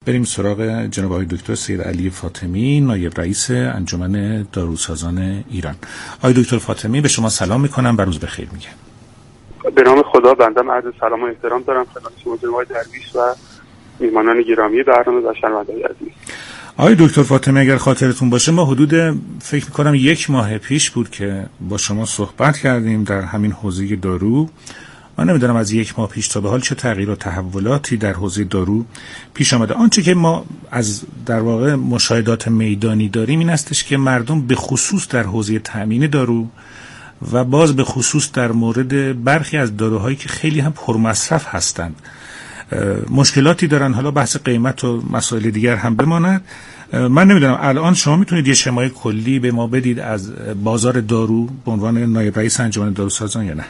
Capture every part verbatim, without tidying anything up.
بریم سراغ جناب آقای دکتر سید علی فاطمی، نایب رئیس انجمن داروسازان ایران. آقای دکتر فاطمی، به شما سلام میکنم و روز بخیر میگم. به نام خدا، بنده عرض سلام و احترام دارم خدمت شما جناب آقای درویش و میهمانان گرامی برنامه و شنوندگان عزیز. آقای دکتر فاطمی، اگر خاطرتون باشه ما حدود فکر میکنم یک ماه پیش بود که با شما صحبت کردیم در همین حوزه دارو. من نمیدونم از یک ماه پیش تا به حال چه تغییر و تحولاتی در حوزه دارو پیش آمده. آنچه که ما از در واقع مشاهدات میدانی داریم این استش که مردم به خصوص در حوزه تأمین دارو و باز به خصوص در مورد برخی از داروهایی که خیلی هم پرمصرف هستند مشکلاتی دارن. حالا بحث قیمت و مسائل دیگر هم بماند. من نمیدونم الان شما میتونید یه شمای کلی به ما بدید از بازار دارو به عنوان نایب رئیس انجمن داروسازان یا نه؟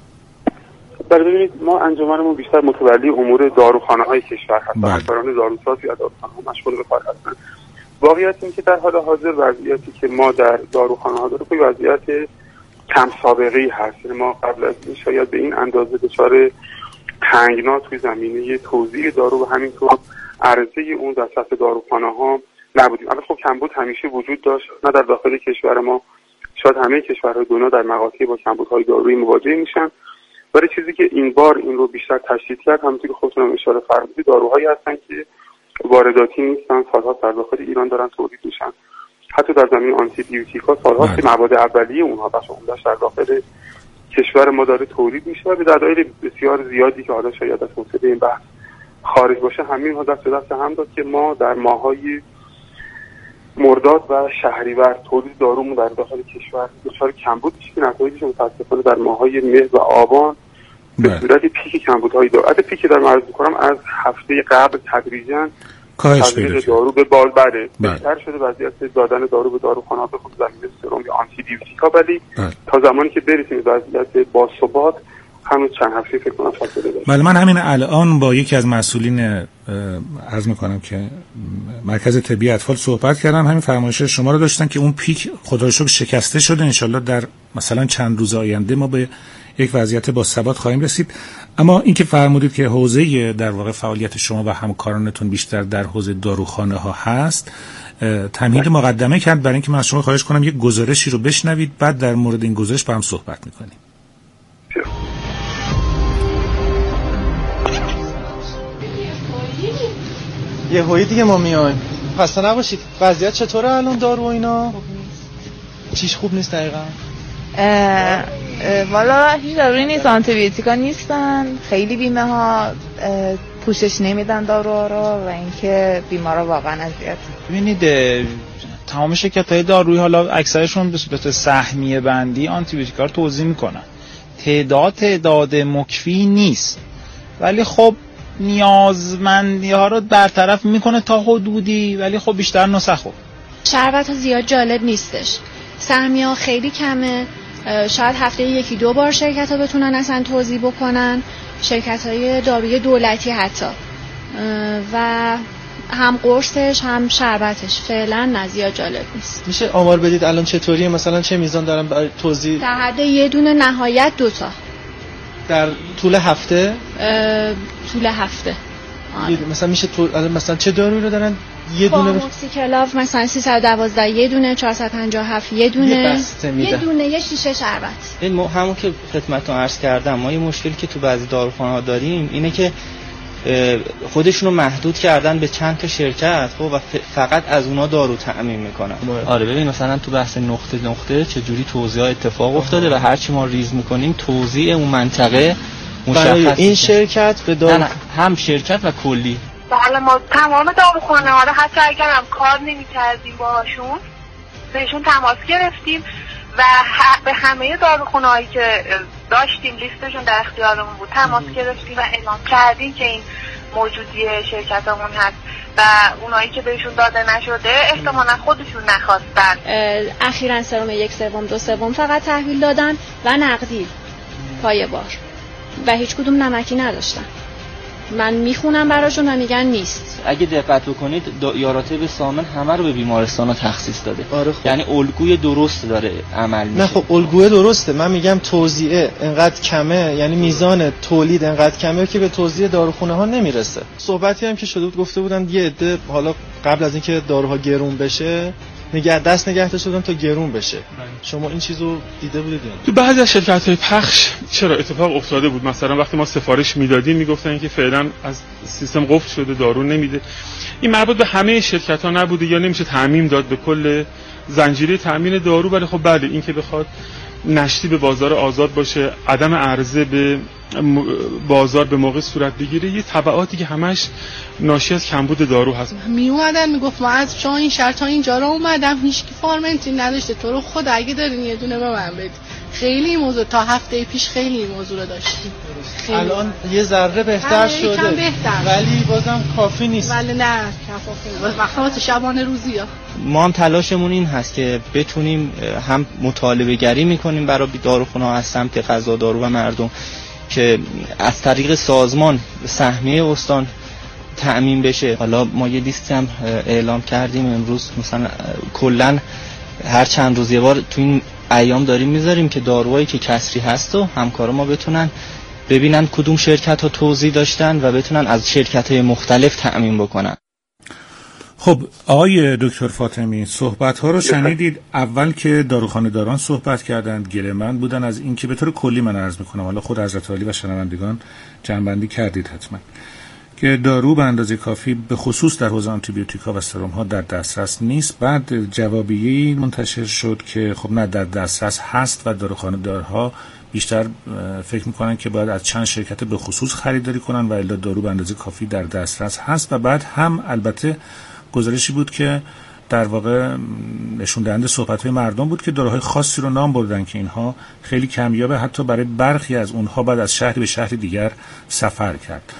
بله، ببینید ما انجمنمون بیشتر متولی امور داروخانه‌های کشور هست. افسران داروساز یا داروخانه‌ها مشغول به کار هستند. واقعیت این که در حال حاضر وضعیتی که ما در داروخانه‌ها داریم خیلی وضعیت کم سابقه‌ای هست. ما قبل از این شاید به این اندازه دچار تنگنا توی زمینه توزیع دارو و همینطور عرضه اون در سطح داروخانه‌ها نبودیم. البته خب کمبود همیشه وجود داشت، نه در داخل کشور ما، شاید همه کشورهای دنیا در مقاطعی با کمبودهای دارویی مواجه میشن. ولی چیزی که این بار این رو بیشتر تشدید کرد، همونطور که خودتون اشاره فرمودید، داروهایی هستن که وارداتی نیستن، سالها در داخل ایران دارن تولید میشن. حتی در زمین آنتی بیوتیکا سالها که مواد اولیه اونها بخش عمده‌اش در داخل کشور ما داره تولید میشه و به دلایل بسیار زیادی که حالا شاید از حوزه این بحث خارج باشه همین ها دست به دست هم داد که ما در ماه‌های مرداد و شهریور تولید دارومون در داخل کشور دچار کمبود میشه که نتایجش متأسفانه در ماه‌های مهر و آبان به صورت پیک کمبودهای دارو، البته پیک در عرض می‌کنم از هفته قبل تدریجاً کاهش پیدا کرد. دارو به بال بره بهتر شده وضعیت دادن دارو به داروخانه‌ها به خصوص زمینه سرم یا آنتی بیوتیکا، ولی تا زمانی که برسیم به وضعیت باثبات هنوز چند هفته فکر کنم فاصله داره. بله، من همین الان با یکی از مسئولین عرض میکنم که مرکز طبی اطفال صحبت کردم، همین فرمایش شما رو داشتن که اون پیک خدا رو شکر شکسته شده. انشالله در مثلا چند روز آینده ما به یک وضعیت با ثبات خواهیم رسید. اما این که فرمودید که حوزه در واقع فعالیت شما و همکارانتون بیشتر در حوزه داروخانه ها هست، تمهید مقدمه کرد برای اینکه من از شما خواهش کنم یک گزارشی رو بشنوید، بعد در مورد این گزارش با هم صحبت میکنیم. یه هوی دیگه ما میایم. خسته نباشید. وضعیت چطوره الان دارو و اینا؟ خوب نیست. چیش خوب نیست دقیقاً؟ والا هیچ دارویی نیست، آنتی بیوتیکا نیستن، خیلی بیمه ها پوشش نمیدن داروها رو و اینکه بیمارا واقعا اذیت. ببینید تمام شرکت‌های دارویی حالا اکثرشون به صورت سهمیه بندی آنتی بیوتیکا رو توزیع میکنن. تعداد تعداد مکفی نیست، ولی خب نیازمندی ها رو برطرف میکنه تا حدودی، ولی خب بیشتر نسخه. شربت ها زیاد جالب نیستش، سهمیه ها خیلی کمه، شاید هفته یکی دو بار شرکت ها بتونن اصلا توزیع بکنن، شرکت های داروی دولتی حتی، و هم قرصش هم شربتش فعلا نه زیاد جالب نیست. میشه آمار بدید الان چطوریه؟ مثلا چه میزان دارن برای توزیع؟ در حد یه دونه، نهایت دوتا در طول هفته؟ طول هفته آره. مثلا میشه طول... مثلا چه دارویی رو دارن؟ یه دونه موکسیکلاف مثلا سیصد و دوازده یه دونه، چهارصد و پنجاه و هفت یه دونه، یه بسته میده، یه دونه یه شیشه شربت. این همون که خدمتتون عرض کردم، ما یه مشکلی که تو بعضی داروخانه‌ها داریم اینه که خودشونو محدود کردن به چند تا شرکت خب و فقط از اونا دارو تأمین میکنن. آره ببین مثلا تو بحث نقطه نقطه چجوری توزیع اتفاق افتاده و هر چی ما ریز میکنیم توزیع اون منطقه مشخص. این شرکت به دارو نه نه هم شرکت و کلی. حالا ما تمام داروخانه‌ها رو حتی اگر هم کار نمی‌کردیم باهاشون بهشون تماس گرفتیم و به همه داروخانه‌هایی که داشتیم لیستشون در اختیارمون بود تماس گرفتیم و اعلام کردیم که این موجودی شرکتمون هست و اونایی که بهشون داده نشده احتمالاً خودشون نخواستن. اخیراً سرم یک سوم دو سوم فقط تحویل دادن و نقدی پایه بار و هیچ کدوم نمکی نداشتن. من میخونم براشون و میگن نیست. اگه دقت بکنید یاراتب سامن همه رو به بیمارستان‌ها تخصیص داده. آره خب. یعنی الگوی درست داره عمل میشه. نه خب الگوی درسته، من میگم توزیع انقدر کمه، یعنی میزان تولید انقدر کمه که به توزیع داروخونه ها نمیرسه. صحبتی هم که شده بود گفته بودن یه عده حالا قبل از اینکه داروها گرون بشه نگه دست نگهته شدن تا گرون بشه. شما این چیزو دیده بودید؟ تو بعضی از شرکت‌های پخش چرا اتفاق افتاده بود، مثلا وقتی ما سفارش میدادیم میگفتن که فعلا از سیستم قفل شده دارو نمیده. این مربوط به همه شرکت‌ها نبوده یا نمیشه تعمیم داد به کل زنجیره تامین دارو، ولی خب بله این که بخواد نشتی به بازار آزاد باشه، عدم عرضه به بازار به موقع صورت بگیره، یه تبعاتی که همش ناشی از کمبود دارو هست. می اومدن میگفت ما از شما این شرط ها اینجا را اومدم هیچ کی فارمنتی نداشته، تو رو خود اگه دارین یه دونه به من بدید. خیلی این موضوع تا هفته پیش خیلی این موضوع رو داشتیم. الان یه ذره بهتر شده بهتر. ولی بازم کافی نیست. ولی نه کافی. وقتا واسه شبانه روزی ها. ما هم تلاشمون این هست که بتونیم هم مطالبه گری میکنیم برای داروخونه ها از سمت غذا دارو و مردم که از طریق سازمان سهمیه استان تأمین بشه. حالا ما یه لیست هم اعلام کردیم امروز، مثلا کلا هر چند روز یه بار تو این ایام داریم میذاریم که داروهایی که کسری هست و همکارا ما بتونن ببینن کدوم شرکت ها توزیع داشتن و بتونن از شرکت های مختلف تأمین بکنن. خب آقای دکتر فاطمی صحبت ها رو شنیدید. اول که داروخانه داران صحبت کردند گره‌مند بودن از این که به طور کلی من عرض میکنم، حالا خود حضرت عالی و شنوندگان جنبندی کردید حتما، که دارو به اندازه کافی به خصوص در حوزه آنتیبیوتیکا و سرم ها در دسترس نیست. بعد جوابیه‌ای منتشر شد که خب نه در دسترس هست و داروخانه دارها بیشتر فکر میکنن که باید از چند شرکت به خصوص خریداری کنن و الا دارو به اندازه کافی در دسترس هست. و بعد هم البته گزارشی بود که در واقع نشون دهنده صحبت‌های مردم بود که داروهای خاصی رو نام بردن که اینها خیلی کمیابه، حتی برای برخی از اونها بعد از شهری به شهر دیگر سفر کرد.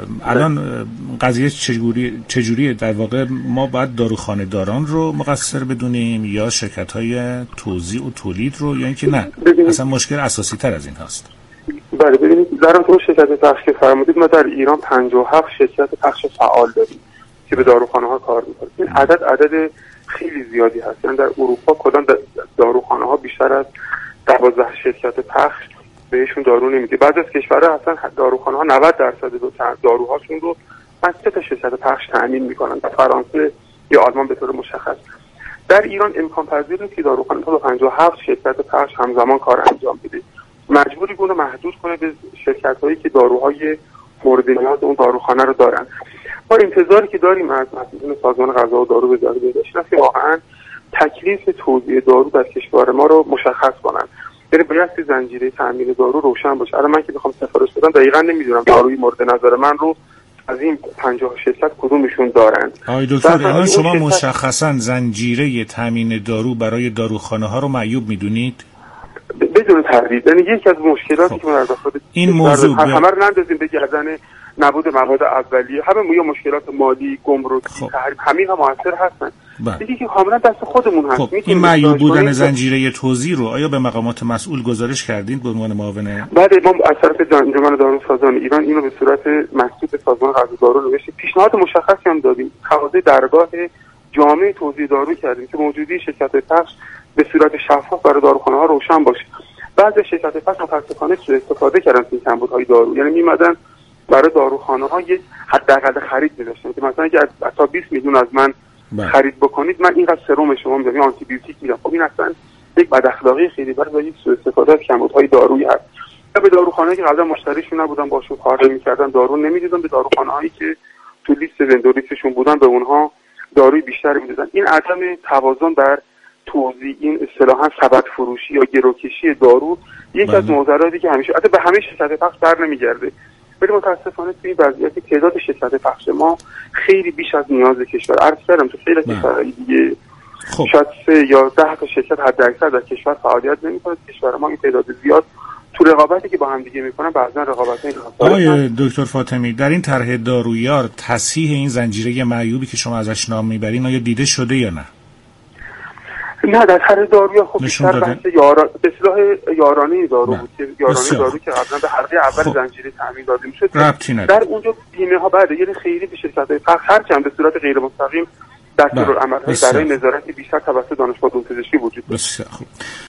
الان قضیه چجوری چجوریه؟ در واقع ما باید داروخانه داران رو مقصر بدونیم یا شرکت‌های توزیع و تولید رو، یا اینکه نه اصلا مشکل اساسی تر از این هست؟ بله ببینید در اون شرکت پخش که فرمودید ما در ایران پنجاه و هفت شرکت پخش فعال داریم که به داروخانه ها کار میکنه. این عدد عدد خیلی زیادی هست. یعنی در اروپا کدام داروخانه ها بیشتر از دوازده شرکت پخش بهشون دارو نمیده. بعضی از کشورها اصلا داروخانه ها نود درصد داروهاشون رو از سه تا شرکت پخش تامین میکنن، در فرانسه یا آلمان به طور مشخص. در ایران امکان پذیر نیست که داروخانه تا پنجاه و هفت شرکت پخش همزمان کار انجام بده. مجبوری اون رو محدود کنه به شرکت هایی که داروهای مورد نیاز اون داروخانه رو دارن. ما انتظاری که داریم از مسئولین سازمان غذا و دارو وزارت بهداشت است که واقعا تکلیف توزیع دارو در کشور ما رو مشخص کنن. یعنی باید زنجیره تامین دارو روشن باشه. الان من که بخوام سفارش بدم دقیقاً نمیدونم داروی مورد نظر من رو از این پنجاه شرکت کدومشون دارند. آقای دکتر الان شما مشخصاً زنجیره تامین دارو برای داروخانه ها رو معیوب میدونید؟ بدون تردید. یعنی یکی از مشکلاتی خب. که ما در داخل این موضوع ب... همه رو نندازیم به گردن نبود مواد اولیه، همه یا مشکلات مالی، گمرکی، خب. تحریم، همین ها موثر هستن. بله. دیگه که کاملا دست خودمون هست. خب. این معیوب بودن زنجیره توزیع رو آیا به مقامات مسئول گزارش کردین به عنوان معاون؟ بله ما از طرف انجمن داروسازان ایران اینو به صورت مکتوب به سازمان غذا دارو نوشتیم. پیشنهاد مشخصی هم دادیم. تقاضای درگاه جامع توزیع دارو کردیم که موجودی شرکت پخش به صورت شفاف برای داروخانه‌ها روشن باشه. بعضی شرکت پخش متأسفانه سوء استفاده کردن از کمبودهای دارو. یعنی میمدن برای داروخانه‌ها یک حداقل خرید می‌داشتن که مثلا اگه تا بیست میلیون از من بله. خرید بکنید من اینقدر سرم شما میدم یا آنتی بیوتیک میدم. خب این اصلا یک بد اخلاقی خیلی برای یک سوء استفاده از کمبودهای دارویی هست. یا به داروخانه‌ای که قبلا مشتریشون نبودن باشون کار نمی‌کردن دارو نمی‌دادن، به داروخانه‌هایی که تو لیست وندوریستشون بودن به اونها داروی بیشتر می‌دادن. این عدم توازن در توزیع، این اصطلاحاً سبد فروشی یا گروکشی دارو یکی از معضلاتی که همیشه حتی به همه شرکت پخش بر نمیگرده. ولی متاسفانه توی وضعیت تعداد شرکت پخش ما خیلی بیش از نیاز کشور. عرض کردم تو خیلی کشورهای دیگه خب. شاید سه یا ده تا شرکت حد اکثر در کشور فعالیت نمی‌کنه. کشور ما این تعداد زیاد تو رقابتی که با هم دیگه می‌کنن بعضا رقابت‌های آقای دکتر فاطمی در این طرح دارویار تصحیح این زنجیره معیوبی که شما ازش نام میبرین آیا دیده شده یا نه؟ نه در هر داروی خب بیشتر بحث یارا به اصطلاح یارانه دارو بود که یارانه دارو که قبلا به حلقه اول خب. زنجیره تامین داده میشد در اونجا بیمه ها بعد یعنی خیلی به شرکت‌های فقط هر چند به صورت غیر مستقیم دستورالعمل‌های برای نظارت بیشتر توسط دانشگاه علوم پزشکی وجود داشت.